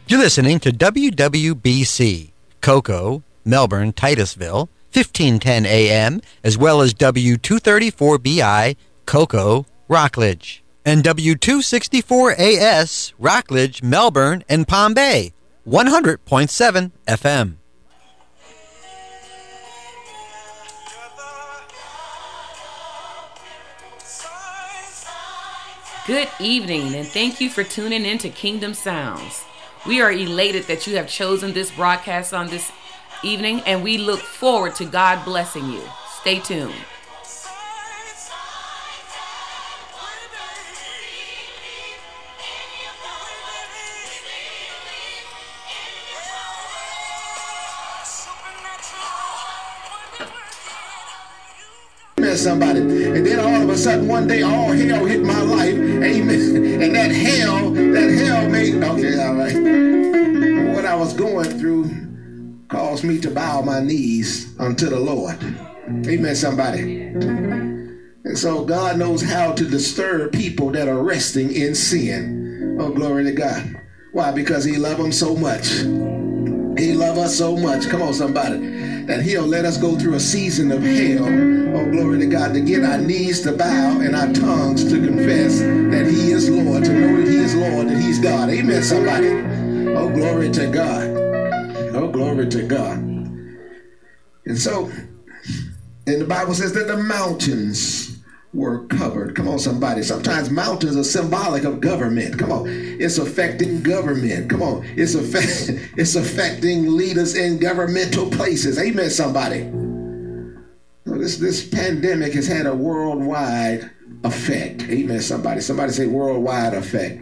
You're listening to WWBC, Cocoa, Melbourne, Titusville, 1510 AM, as well as W234BI, Cocoa, Rockledge, and W264AS, Rockledge, Melbourne, and Palm Bay, 100.7 FM. Good evening, and thank you for tuning in to Kingdom Sounds. We are elated that you have chosen this broadcast on this evening, and we look forward to God blessing you. Stay tuned. Somebody, and then all of a sudden one day all hell hit my life, amen, and that hell made, okay, all right, what I was going through caused me to bow my knees unto the Lord, amen, somebody. And so God knows how to disturb people that are resting in sin. Oh, glory to God. Why? Because he loves them so much. He loves us so much, come on somebody, that he'll let us go through a season of hell, oh glory to God, to get our knees to bow and our tongues to confess that he is Lord, to know that he is Lord, that he's God. Amen, somebody. Oh, glory to God. Oh, glory to God. And so, and the Bible says that the mountains were covered. Come on, somebody. Sometimes mountains are symbolic of government. Come on. It's affecting government. Come on. It's affecting leaders in governmental places. Amen, somebody. So this pandemic has had a worldwide effect. Amen, somebody. Somebody say worldwide effect.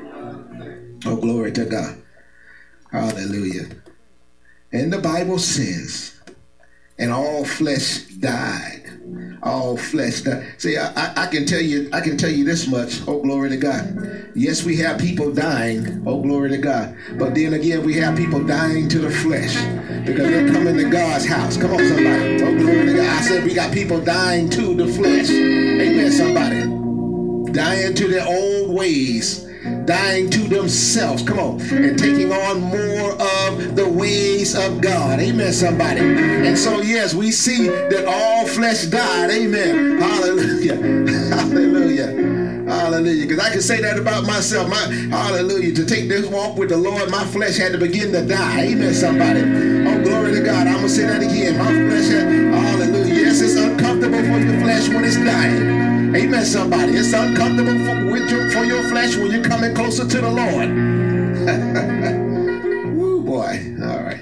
Oh, glory to God. Hallelujah. And the Bible says, and all flesh died. All flesh died. See, I can tell you this much. Oh, glory to God. Yes, we have people dying. Oh, glory to God. But then again, we have people dying to the flesh because they're coming to God's house. Come on, somebody. Oh, glory to God. I said we got people dying to the flesh. Amen, somebody. Dying to their old ways. Dying to themselves, come on, and taking on more of the ways of God. Amen, somebody. And so, yes, we see that all flesh died. Amen. Hallelujah. Hallelujah. Hallelujah. Because I can say that about myself. Hallelujah. To take this walk with the Lord, my flesh had to begin to die. Amen, somebody. Oh, glory to God. I'm going to say that again. My flesh had, hallelujah. Yes, it's uncomfortable for your flesh when it's dying. Amen, somebody. It's uncomfortable for your flesh when you're coming closer to the Lord. Woo, boy. All right.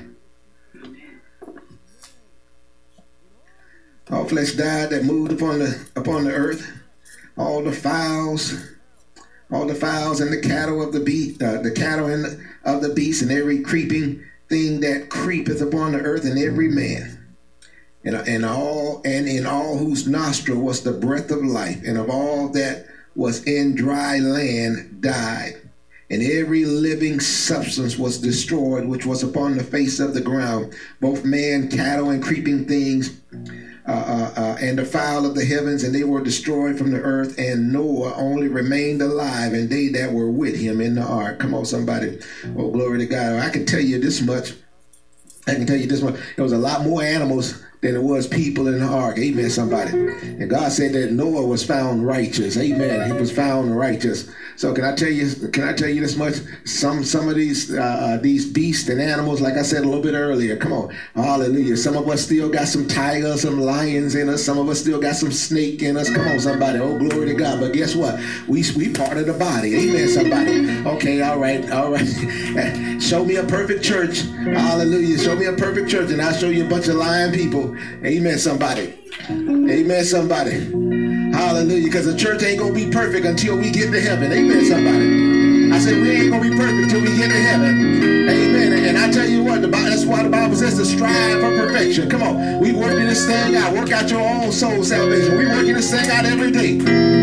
All flesh died that moved upon the earth. All the fowls and the cattle of the beast, the cattle of the beast, and every creeping thing that creepeth upon the earth, and every man. And in all whose nostril was the breath of life, and of all that was in dry land died, and every living substance was destroyed, which was upon the face of the ground, both man, cattle, and creeping things, and the fowl of the heavens, and they were destroyed from the earth. And Noah only remained alive, and they that were with him in the ark. Come on, somebody. Oh, glory to God. I can tell you this much. There was a lot more animals than it was people in the ark. Amen, somebody. And God said that Noah was found righteous. Amen. He was found righteous. So can I tell you this much? Some of these beasts and animals, like I said a little bit earlier, come on. Hallelujah. Some of us still got some tigers, some lions in us. Some of us still got some snake in us. Come on, somebody. Oh, glory to God. But guess what? We part of the body. Amen, somebody. Okay, all right. Show me a perfect church. Hallelujah. Show me a perfect church and I'll show you a bunch of lying people. Amen, somebody. Amen, somebody. Hallelujah. Because the church ain't going to be perfect until we get to heaven. Amen, somebody. I said we ain't going to be perfect until we get to heaven. Amen. And I tell you what, that's why the Bible says to strive for perfection. Come on. We working this thing out. Work out your own soul salvation. We working this thing out every day.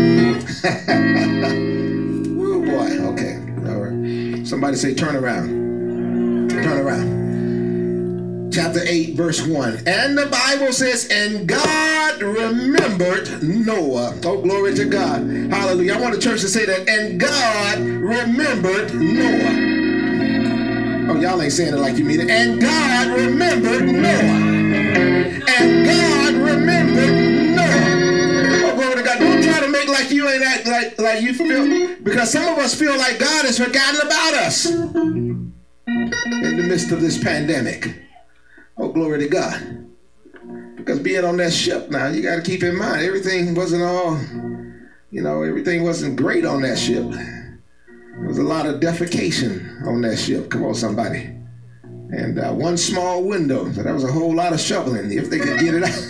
Woo, boy. Okay. All right. Somebody say turn around. Turn around. Chapter 8, verse 1. And the Bible says, and God remembered Noah. Oh, glory to God. Hallelujah. I want the church to say that. And God remembered Noah. Oh, y'all ain't saying it like you mean it. And God remembered Noah. And God remembered Noah. Oh, glory to God. Don't try to make like you ain't act like you feel, because some of us feel like God has forgotten about us in the midst of this pandemic. Oh, glory to God. Because being on that ship now, you got to keep in mind, everything wasn't all, everything wasn't great on that ship. There was a lot of defecation on that ship. Come on, somebody. And one small window, so that was a whole lot of shoveling if they could get it out.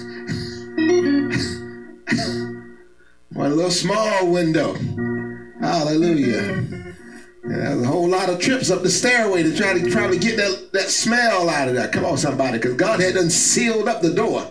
One little small window. Hallelujah. And there was a whole lot of trips up the stairway to try to get that smell out of there. Come on, somebody, because God had done sealed up the door.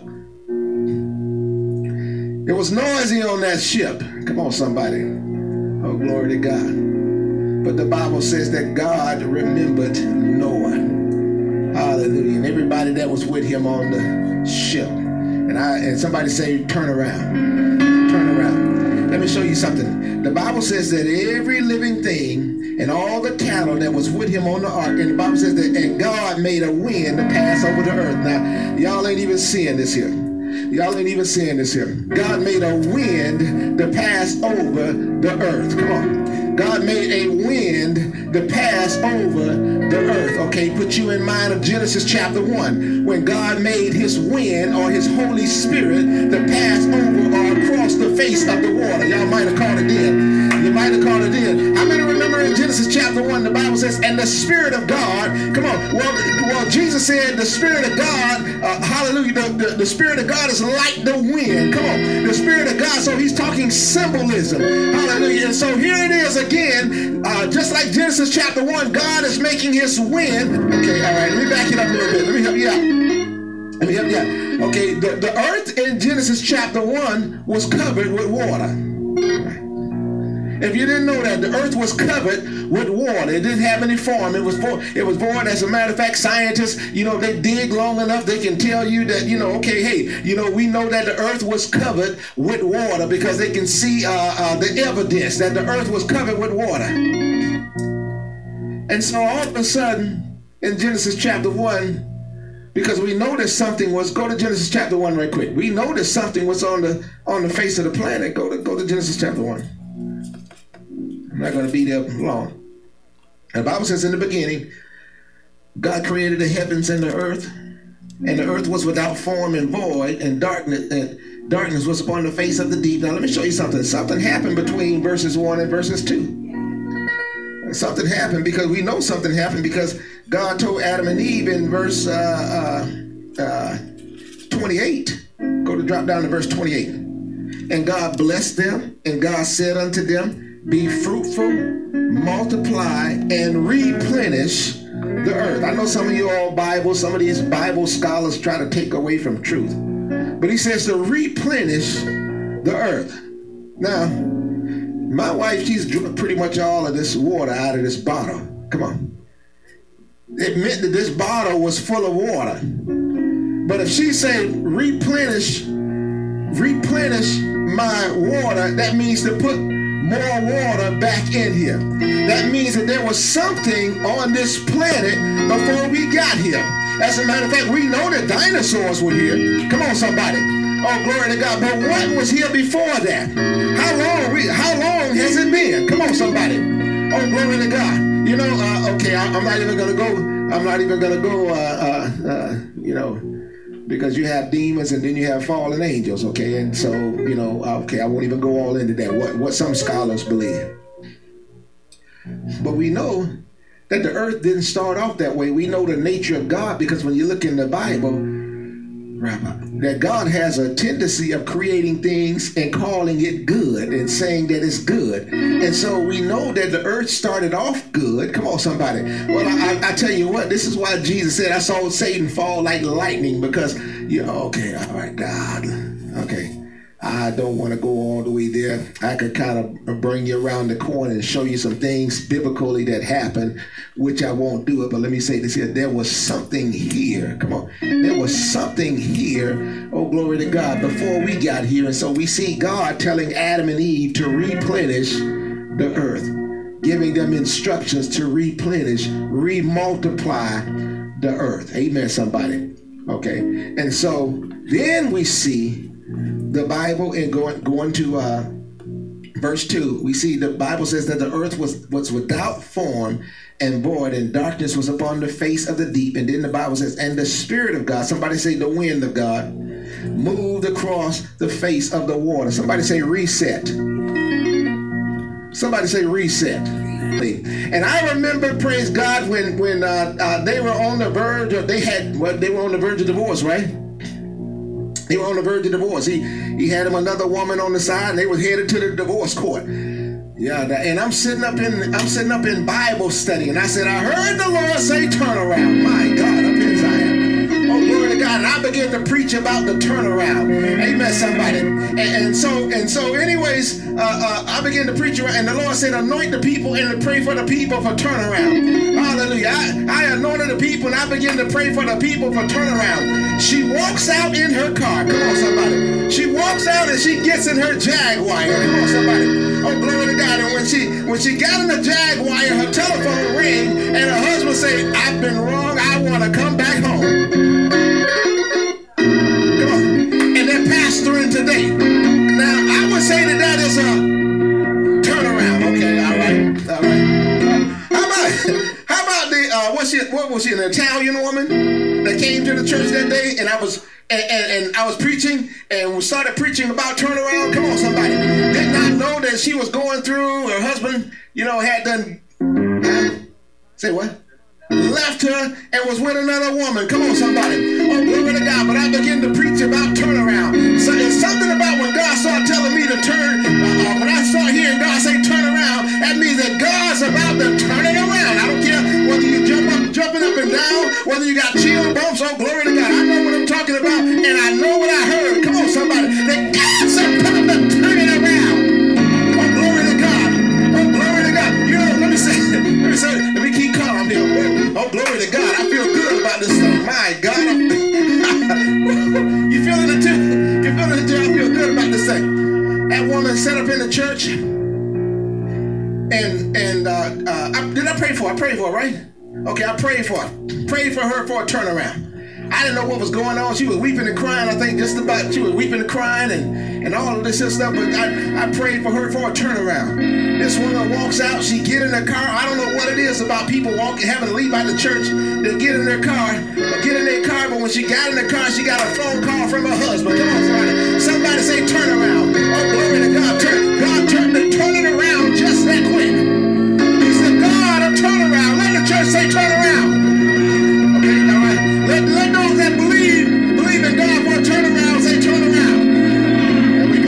It was noisy on that ship. Come on, somebody. Oh, glory to God. But the Bible says that God remembered Noah. Hallelujah. And everybody that was with him on the ship. And somebody say, turn around. Turn around. Let me show you something. The Bible says that every living thing and all the cattle that was with him on the ark, and the Bible says that, and God made a wind to pass over the earth. Now, y'all ain't even seeing this here. Y'all ain't even seeing this here. God made a wind to pass over the earth. Come on. God made a wind to pass over the earth. Okay, put you in mind of Genesis chapter 1, when God made his wind or his Holy Spirit to pass over or across the face of the water. Y'all might have caught it then. You might have caught it then. How many remember in Genesis chapter 1, the Bible says, and the Spirit of God, come on, well Jesus said the Spirit of God, hallelujah, the Spirit of God is like the wind. Come on, the Spirit of God, so he's talking symbolism. Hallelujah. And so here it is again, just like Genesis chapter 1, God is making his wind. Okay, all right, let me back it up a little bit. Let me help you out. Okay, the earth in Genesis chapter 1 was covered with water. If you didn't know that, the earth was covered with water. It didn't have any form. It was void. As a matter of fact, scientists, they dig long enough, they can tell you that, we know that the earth was covered with water because they can see the evidence that the earth was covered with water. And so all of a sudden, in Genesis chapter 1, because we noticed something was, go to Genesis chapter 1 right quick. We noticed something was on the face of the planet. Go to Genesis chapter 1. I'm not going to be there long. The Bible says in the beginning, God created the heavens and the earth was without form and void, and darkness was upon the face of the deep. Now let me show you something. Something happened between verses 1 and verses 2. Something happened because we know something happened because God told Adam and Eve in verse 28. Drop down to verse 28. And God blessed them, and God said unto them, be fruitful, multiply, and replenish the earth. I know some of you all some of these Bible scholars try to take away from truth. But he says to replenish the earth. Now, my wife, she's drunk pretty much all of this water out of this bottle. Come on. It meant that this bottle was full of water. But if she said replenish my water, that means to put more water back in here. That means that there was something on this planet before we got here. As a matter of fact, we know that dinosaurs were here. Come on, somebody. Oh, glory to God. But what was here before that? How long has it been? Come on, somebody. Oh, glory to God. Okay, I'm not even gonna go, because you have demons and then you have fallen angels, okay? And so, I won't even go all into that, what some scholars believe. But we know that the earth didn't start off that way. We know the nature of God because when you look in the Bible, that God has a tendency of creating things and calling it good and saying that it's good. And so we know that the earth started off good. Come on, somebody. Well, I tell you what, this is why Jesus said, I saw Satan fall like lightning because, okay, all right, God, okay. I don't want to go all the way there. I could kind of bring you around the corner and show you some things biblically that happened, which I won't do it. But let me say this here. There was something here. Come on. There was something here. Oh, glory to God, before we got here. And so we see God telling Adam and Eve to replenish the earth. giving them instructions to replenish, remultiply the earth. Amen, somebody. Okay. And so then we see the Bible and going to verse 2, we see the Bible says that the earth was without form and void, and darkness was upon the face of the deep. And then the Bible says, and the Spirit of God, somebody say the wind of God, moved across the face of the water. Somebody say reset. Somebody say reset. And I remember, praise God, when they were on the verge of, they were on the verge of divorce, right? They were on the verge of divorce. He had him another woman on the side, and they were headed to the divorce court. Yeah, and I'm sitting up in Bible study, and I said, I heard the Lord say, turn around. My God, up in Zion. Oh, glory to God. And I began to preach about the turnaround. Amen, somebody. And so anyways, I began to preach around, and the Lord said, anoint the people and to pray for the people for turnaround. Hallelujah. I anointed the people, and I began to pray for the people for turnaround. She walks out in her car. Come on, somebody. She walks out and she gets in her Jaguar. Come on, somebody. Oh, glory to God. And when she got in the Jaguar, her telephone rang, and her husband said, I've been wrong. I want to come back home. Come on. And they're pastoring today. Now, I would say that is a turnaround. Okay, all right. How about the, what was she, an Italian woman that came to the church that day, and I was preaching, and we started preaching about turnaround. Come on, somebody. Did not know that she was going through, her husband, had done, say what? Left her and was with another woman. Come on, somebody. Oh, glory to God. But I began to preach about turnaround. So there's something about when God started telling me to turn, when I start hearing God say turn around, that means that God's about to turn it around. I don't care whether you jumping up and down, whether you got chill bumps. Oh, glory to God. I know what I'm talking about, and I know what I heard. Come on, somebody. That God's about to turn it around. Oh, glory to God. Oh, glory to God. Let me keep calm here. Oh, glory to God. I feel good about this stuff. My God. You feeling it too? You feeling it too? I feel good about this thing. That woman set up in the church. And did I pray for her? I prayed for her, right? Okay, I prayed for her. Prayed for her for a turnaround. I didn't know what was going on. She was weeping and crying. I think she was weeping and crying and all of this and stuff. But I prayed for her for a turnaround. This woman walks out. She get in her car. I don't know what it is about people having to leave out the church. They get in their car. But when she got in the car, she got a phone call from her husband. Come on, somebody. Somebody say turn around. Oh, glory to God. God turn it around just that quick. He's the God of turnaround. Let the church say turn around. Okay, all right. Let those that believe in God for a turnaround say turn around. There we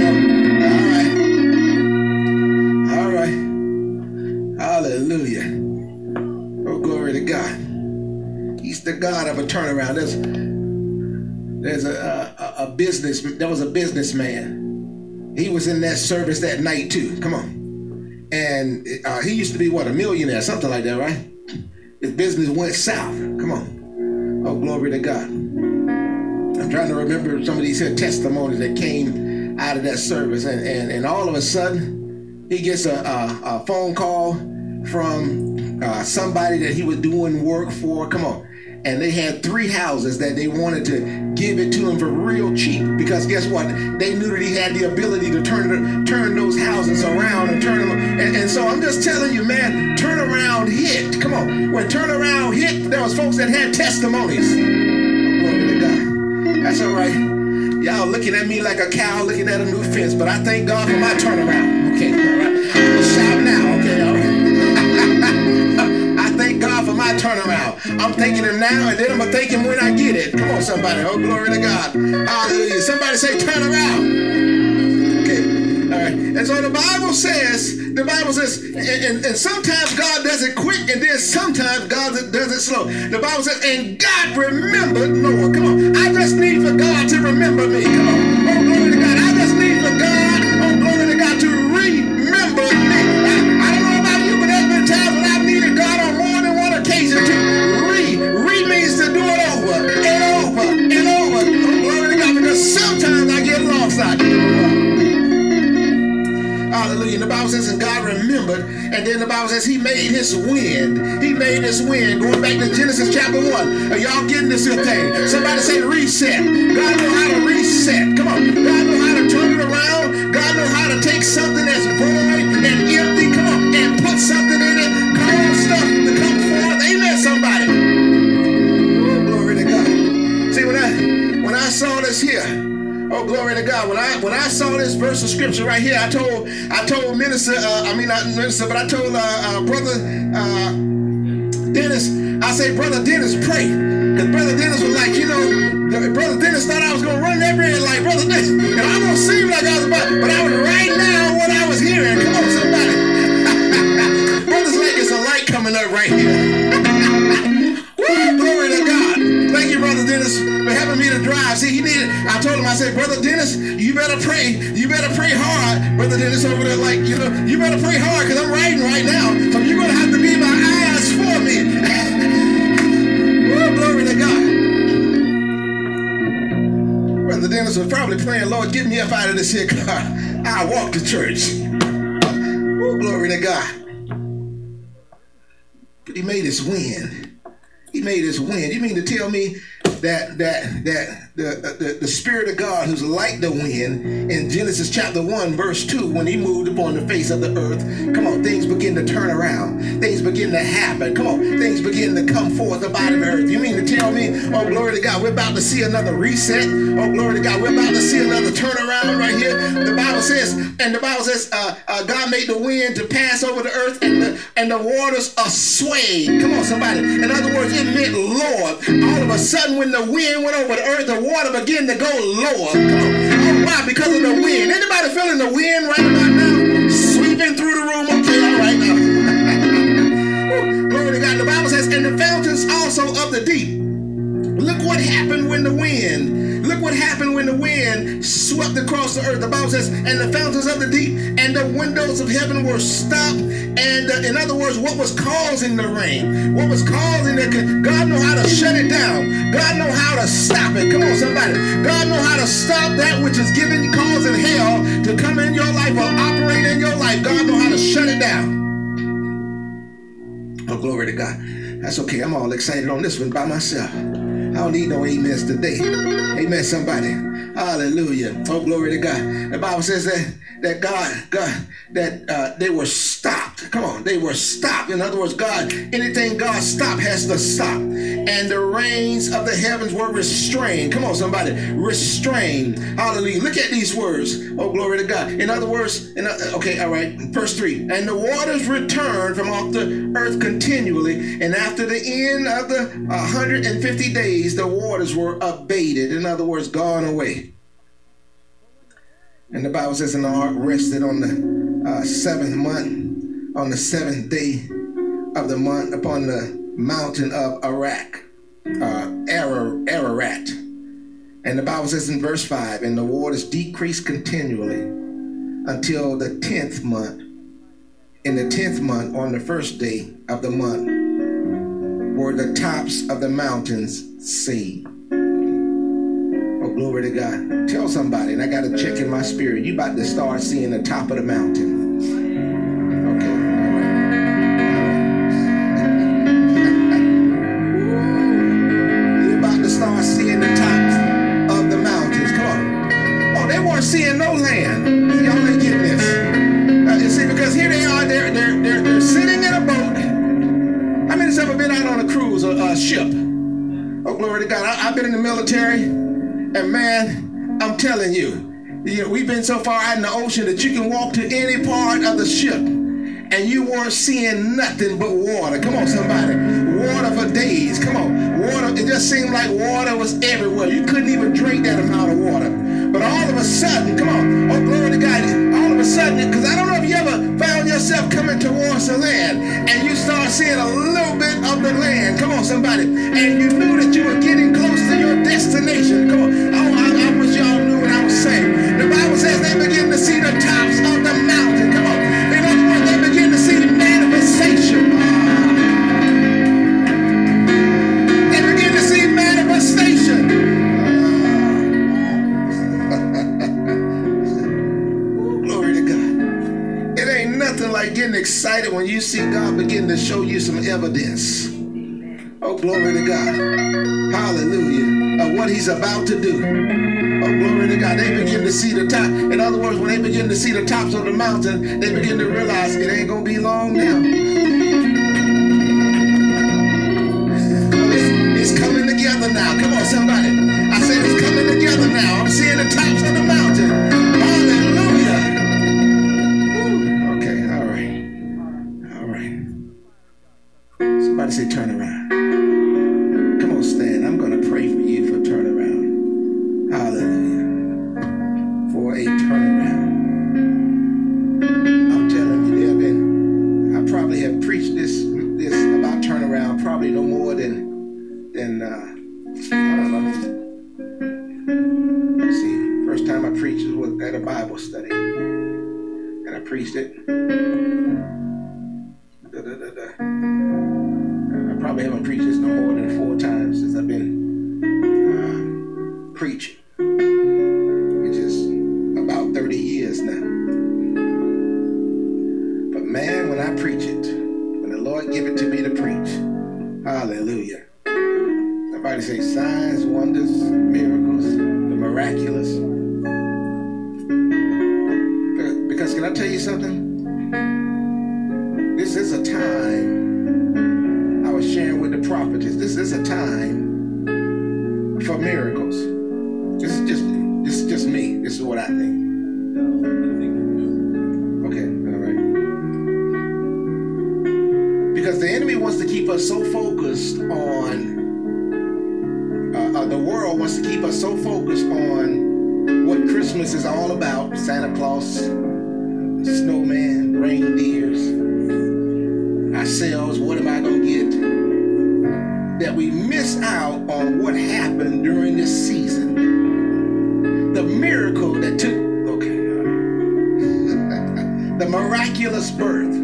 go. All right. Hallelujah. Oh, glory to God. He's the God of a turnaround. There's a business. There was a businessman. He was in that service that night too. Come on. And he used to be a millionaire, something like that, right? His business went south. Come on. Oh, glory to God. I'm trying to remember some of these testimonies that came out of that service. And all of a sudden, he gets a phone call from somebody that he was doing work for. Come on. And they had 3 houses that they wanted to give it to him for real cheap. Because guess what? They knew that he had the ability to turn those houses around and turn them. And so I'm just telling you, man, turnaround hit. Come on. When turnaround hit, there was folks that had testimonies. Oh, glory to God. That's all right. Y'all looking at me like a cow looking at a new fence. But I thank God for my turnaround. Okay, all right. I'm gonna shout now. Okay, all right. Thank God for my turnaround. I'm thanking him now, and then I'm going to thank him when I get it. Come on, somebody. Oh, glory to God. Hallelujah. Somebody say turn around. Okay. All right. And so the Bible says, and sometimes God does it quick, and then sometimes God does it slow. The Bible says, and God remembered Noah. Come on. I just need for God to remember me. Come on. Oh, glory to God. I just need for God, oh, glory to God, to remember me. I don't know about you, but there's been times when I've needed God on more than one occasion to means to do it over and over and over. Oh, glory to God, because sometimes I get lost out there. Hallelujah. Hallelujah. And the Bible says, and God remembered. And then the Bible says he made his wind. He made his wind. Going back to Genesis chapter 1. Are y'all getting this here thing? Somebody say reset. God know how to reset. Come on. God know how to turn it around. God know how to take something that's void and empty. Come on. And put something in it. Cause stuff to come forth. Amen, somebody. Oh, glory to God. See, when I saw this here, oh, glory to God. When I saw this verse of scripture right here, I told minister, not minister, but I told brother Dennis, I say, Brother Dennis, pray. Because Brother Dennis was like, Brother Dennis thought I was going to run that red like Brother Dennis. And I don't seem like I was about, but I was right now what I was hearing. Come on, somebody. Brother's like it's a light coming up right here. Woo, glory to God. Thank you, Brother Dennis, for helping me to drive. See, I told him, I said, Brother Dennis, you better pray. You better pray hard. Brother Dennis over there like, you better pray hard because I'm riding right now. So you're going to have to be my eyes for me. Woo, glory to God. Brother Dennis was probably praying, Lord, get me up out of this here car. I'll walk to church. Woo, glory to God. But he made his wind. He made his wind. You mean to tell me that the Spirit of God, who's like the wind, in Genesis chapter 1, verse 2, when he moved upon the face of the earth, come on, things begin to turn around. Things begin to happen. Come on, things begin to come forth up out of the earth. You mean to tell me, oh, glory to God, we're about to see another reset? Oh, glory to God, we're about to see another turnaround right here. The Bible says, God made the wind to pass over the earth and the waters are swayed. Come on, somebody. In other words, it meant Lord. All of a sudden, when the wind went over the earth, the water began to go lower. Come on. Oh, why? Because of the wind. Anybody feeling the wind right about now? Sweeping through the room. Okay, all right now. Glory to God. The Bible says, and the fountains also of the deep. Look what happened when the wind swept across the earth. The Bible says, and the fountains of the deep and the windows of heaven were stopped. And in other words, what was causing the rain? What was causing it? God know how to shut it down. God know how to stop it. Come on, somebody. God know how to stop that which is causing hell to come in your life or operate in your life. God know how to shut it down. Oh, glory to God. That's okay. I'm all excited on this one by myself. I don't need no amens today. Amen, somebody. Hallelujah. Oh, glory to God. The Bible says that they were stopped. Come on, they were stopped. In other words, anything God stopped has to stop. And the rains of the heavens were restrained. Come on, somebody. Restrained. Hallelujah. Look at these words. Oh, glory to God. In other words, okay, all right. Verse 3. And the waters returned from off the earth continually. And after the end of the 150 days, the waters were abated. In other words, gone away. And the Bible says, and the ark rested on the 7th month, on the 7th day of the month, upon the mountain of Ararat. And the Bible says in verse 5, and the waters decreased continually until the 10th month. In the 10th month, on the first day of the month, were the tops of the mountains seen. Oh, glory to God. Tell somebody, and I got to check in my spirit, you about to start seeing the top of the mountain. Okay, all right. You're about to start seeing the tops of the mountains. Come on. Oh, they weren't seeing no land. Y'all ain't getting this. You see, because here they are, they're sitting in a boat. How many's ever been out on a cruise or a ship? Oh, glory to God. I've been in the military, and man, I'm telling you, we've been so far out in the ocean that you can walk to any part of the ship, and you weren't seeing nothing but water. Come on, somebody. Water for days. Come on. Water, it just seemed like water was everywhere. You couldn't even drink that amount of water. But all of a sudden, come on, oh, glory to God, all of a sudden, because I don't know if you ever found yourself coming towards the land and you start seeing a little bit of the land. Come on, somebody. And you knew that you were getting close to your destination. Come on. Oh, I wish y'all knew what I was saying. The Bible says they begin to see the tops of the mountain. Come on. In other words, they begin to see the manifestation. They begin to see manifestation. excited when you see God begin to show you some evidence. Oh, glory to God. Hallelujah. Of what he's about to do. Oh, glory to God. They begin to see the top. In other words, when they begin to see the tops of the mountain, they begin to realize it ain't going to be long now. It's coming together now. Come on, somebody. I said it's coming together now. I'm seeing the tops of the mountain. Hallelujah. Woo. Okay, all right. All right. Somebody say turn around. Come on, stand. I'm going to pray for you for turnaround. Hallelujah. For a turnaround. I'm telling you, I probably have preached this about turnaround probably no more than I don't know. See, first time I preached was at a Bible study. And I preached it. I probably haven't preached this no more than 4 times since I've been preaching. Which is about 30 years now. But man, when I preach it, when the Lord give it to me to preach, hallelujah. Somebody say signs, wonders, miracles, the miraculous. Because can I tell you something? This is a time, I was sharing with the prophetess, this is a time for miracles. This is just me. This is what I think. Okay, all right. Because the enemy wants to keep us so focused on the world wants to keep us so focused on what Christmas is all about. Santa Claus, snowman, reindeers, ourselves, what am I going to get? That we miss out on what happened during this season. The miracle that took, the miraculous birth.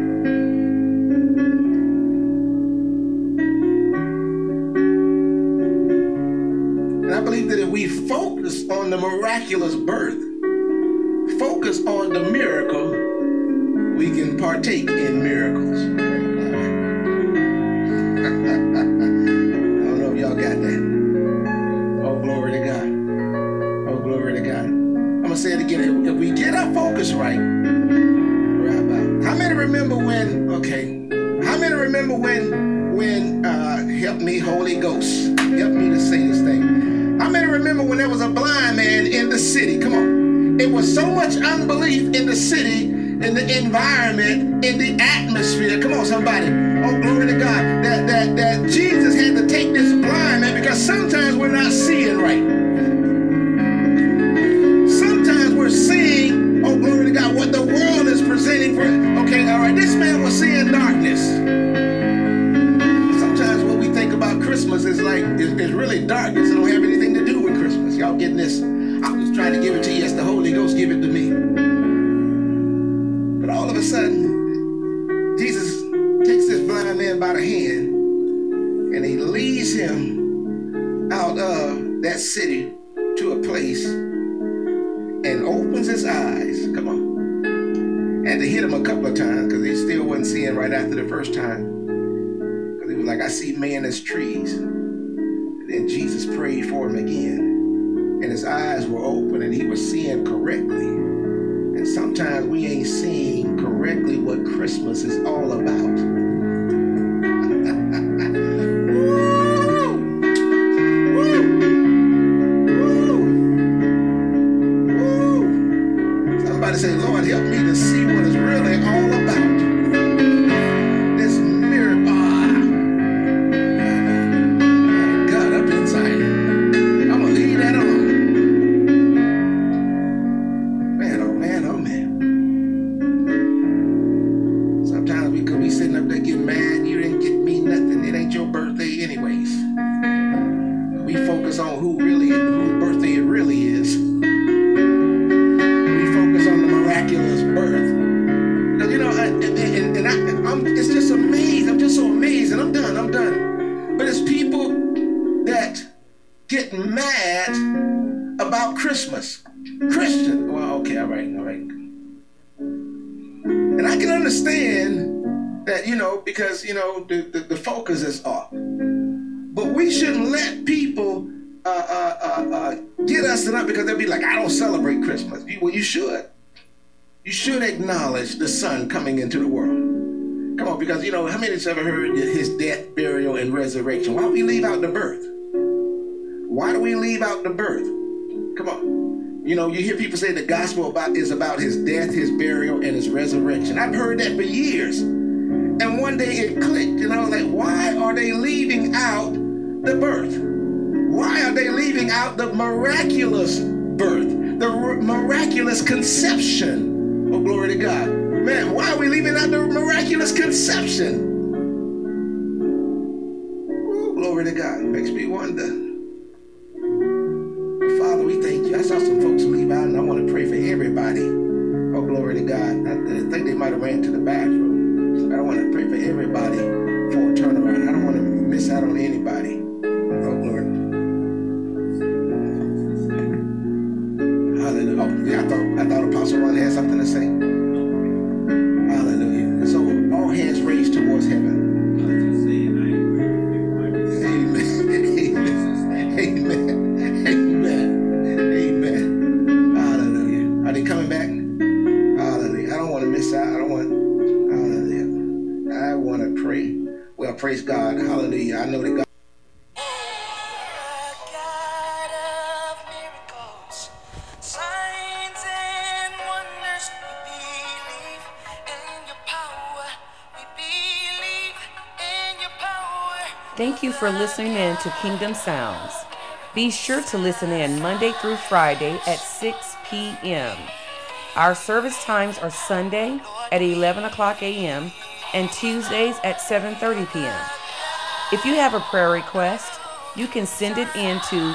I believe that if we focus on the miraculous birth, focus on the miracle, we can partake in miracles. I don't know if y'all got that. Oh, glory to God. Oh, glory to God. I'm going to say it again. If we get our focus right, how many remember when, help me, Holy Ghost, help me to say this thing. How many remember when there was a blind man in the city? Come on. It was so much unbelief in the city, in the environment, in the atmosphere. Come on, somebody. Oh, glory to God. That Jesus had to take this blind man because sometimes we're not seeing right. Sometimes we're seeing, oh, glory to God, what the world is presenting for. Okay, all right. This man was seeing darkness. Sometimes what we think about Christmas is like, it's really darkness. It don't have anything to do with Christmas. Y'all getting this? I'm just trying to give it to you as the Holy Ghost give it to me. But all of a sudden, Jesus takes this blind man by the hand and he leads him out of that city to a place and opens his eyes. Come on. Had to hit him a couple of times because he still wasn't seeing right after the first time. Because he was like, I see men as trees. And then Jesus prayed for him again. And his eyes were open and he was seeing correctly. And sometimes we ain't seeing correctly what Christmas is all about. Somebody say, Lord, help me to see what it's really all about. This miracle. God up inside. I'm going to leave that alone. Man, oh man, oh man. Sometimes we could be sitting up there getting mad. You didn't get me nothing. It ain't your birthday anyways. We focus on whose birthday it really is. Miraculous birth. Because, you know, it's just amazing. I'm just so amazed. And I'm done. But it's people that get mad about Christmas. Christian. Well, okay, all right. And I can understand that, because, the focus is off. But we shouldn't let people get us enough, because they'll be like, I don't celebrate Christmas. Well, you should. You should acknowledge the Son coming into the world. Come on, because, how many of you ever heard his death, burial, and resurrection? Why do we leave out the birth? Why do we leave out the birth? Come on. You hear people say the gospel is about his death, his burial, and his resurrection. I've heard that for years. And one day it clicked, and I was like, why are they leaving out the birth? Why are they leaving out the miraculous birth, the miraculous conception? Oh, glory to God. Man, why are we leaving out the miraculous conception? Oh, glory to God. Makes me wonder. Father, we thank you. I saw some folks leave out, and I want to pray for everybody. Oh, glory to God. I think they might have ran to the bathroom. I want to pray for everybody for a turnaround. I don't want to miss out on anybody. Oh, Lord. Hallelujah. Oh, yeah, I thought Apostle Ron had something to say. Hallelujah. So all hands raised towards heaven. Praise God. Hallelujah. I know that God. Thank you for listening in to Kingdom Sounds. Be sure to listen in Monday through Friday at 6 p.m. Our service times are Sunday at 11 o'clock a.m. and Tuesdays at 7:30 p.m. If you have a prayer request, you can send it in to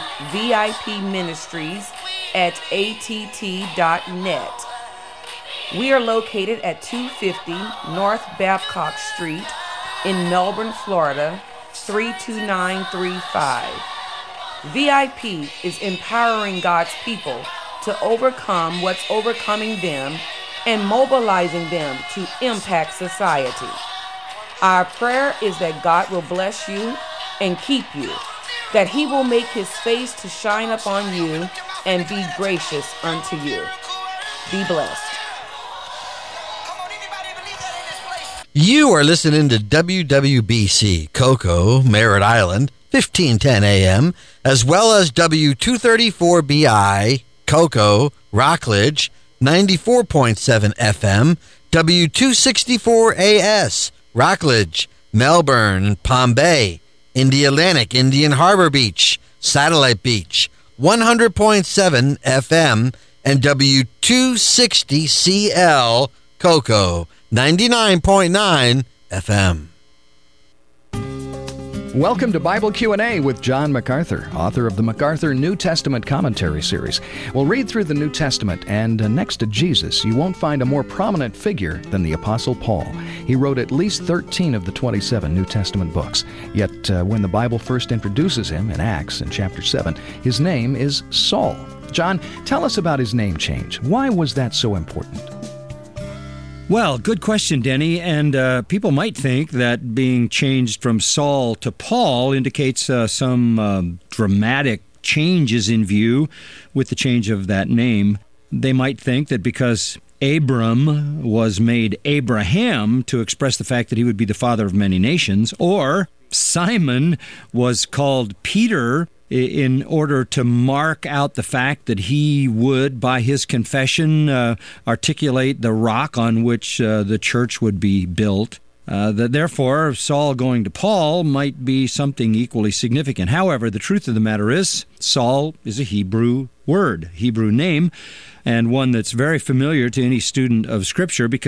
vipministries@att.net. We are located at 250 North Babcock Street in Melbourne, Florida, 32935. VIP is empowering God's people to overcome what's overcoming them and mobilizing them to impact society. Our prayer is that God will bless you and keep you, that he will make his face to shine upon you and be gracious unto you. Be blessed. You are listening to WWBC Cocoa, Merritt Island, 1510 AM, as well as W234BI, Cocoa, Rockledge, 94.7 FM, W264AS, Rockledge, Melbourne, Palm Bay, Indialantic, Indian Harbor Beach, Satellite Beach, 100.7 FM, and W260CL, Cocoa, 99.9 FM. Welcome to Bible Q&A with John MacArthur, author of the MacArthur New Testament Commentary Series. We'll read through the New Testament, and next to Jesus, you won't find a more prominent figure than the Apostle Paul. He wrote at least 13 of the 27 New Testament books. Yet, when the Bible first introduces him in Acts in chapter 7, his name is Saul. John, tell us about his name change. Why was that so important? Well, good question, Denny. And people might think that being changed from Saul to Paul indicates some dramatic changes in view with the change of that name. They might think that because Abram was made Abraham to express the fact that he would be the father of many nations, or Simon was called Peter in order to mark out the fact that he would, by his confession, articulate the rock on which the church would be built. That therefore, Saul going to Paul might be something equally significant. However, the truth of the matter is, Saul is a Hebrew word, Hebrew name, and one that's very familiar to any student of Scripture because